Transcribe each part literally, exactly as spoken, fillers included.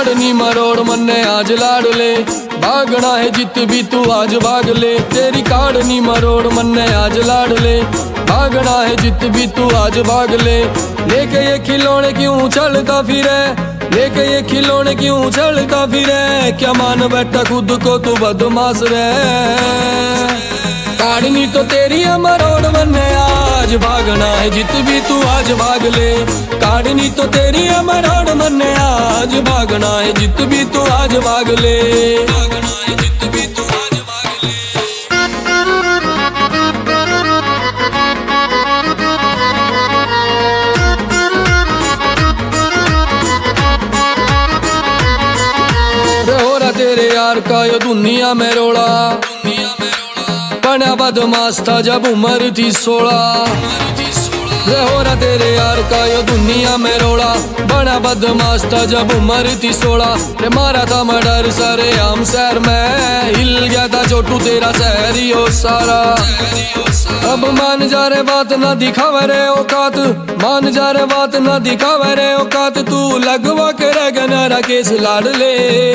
काटनी मरोड़ मन्ने आज लाड़ ले, भागना है जित भी तू आज भाग ले। तेरी काटनी मरोड़ मन्ने आज लाड़ ले, भागना है जित भी तू आज भाग ले। लेके ये खिलौने क्यों चलता फिरे, लेके ये खिलौने क्यों चलता फिरे, क्या मान बैठा खुद को तू बदमाश रे। काटनी तो तेरी है मरोड़ मन्ने आज, भागना है जित भी तू आज भाग ले। काटनी तो तेरी है मरोड़ मन्ने आज, भागना है जित भी तू आज भाग ले। भागना है जित भी तू आज भाग ले। हो रहा तेरे यार का यो दुनिया में रोड़ा, बना बदमाश था जब उम्र थी सोलह। हो रहा तेरे यार का यो दुनिया में रोड़ा, बना बदमाश था जब उम्र थी सोलह। रे मारा था मैं डर सारे आम शहर में, हिल गया था छोटू तेरा शहरी हो सारा। अब मान जा रे बात ना दिखावे रे औकात, मान जा रे बात ना दिखावे रे औकात। तू लगवा के रह गया केस लाड़ ले।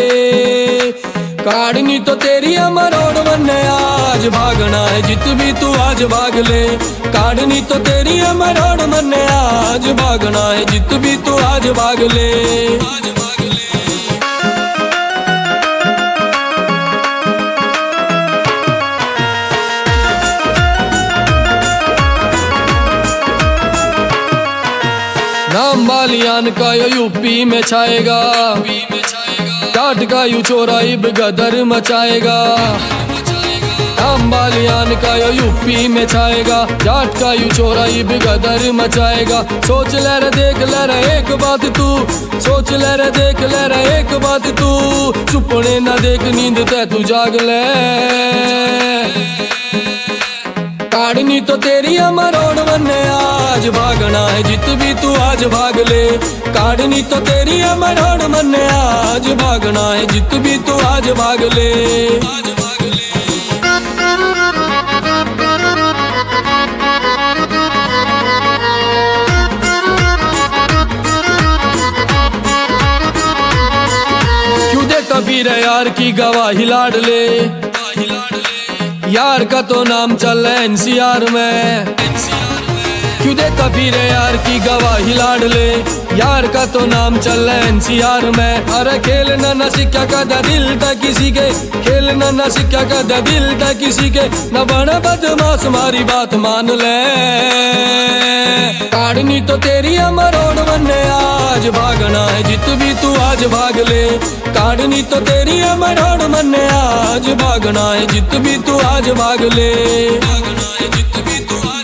काटनी तो तेरी है मरोड़ मन्ने आज, भागना है जित भी तू आज भाग ले। काटनी तो तेरी है मरोड़ मन्ने आज, भागना है जित भी तू आज भाग ले। आज भाग ले। नाम बालियान का यो यूपी में छाएगा, जाट का यू चोराइब गदर मचाएगा। नाम बालियान का यो यूपी में छाएगा, जाट का यू चोराइब गदर मचाएगा। सोच ले रे देख ले रे एक बात तू, सोच ले रे देख ले रे एक बात तू। सुपने न देख नींद ते तू जाग ले। काटनी तो तेरी है मरोड़ मन्ने आज, भागना है जित भी तू आज भाग ले। काटनी तो तेरी है मरोड़ मन्ने आज, भागना है जित भी तू आज भाग ले। आज भाग ले। क्यों देता फिर यार की गवाही लाड़ ले, यार का तो नाम चल एनसीआर में। क्यों देता फिर यार की गवाही लाड़ ले, यार का तो नाम चल एनसीआर में। अरे खेलना न सिक्का कदा दिल था किसी के, खेलना न सिक्का कदा दिल था किसी के। न बना बदमाश मारी बात मान ले। काटनी तो तेरी है मरोड़ मन्ने आज, भागना है जित भी तू आज भाग ले। काटनी तो तेरी है मरोड़ मन्ने आज, भागना है जित भी तू आज भाग ले। भागना है जित भी तू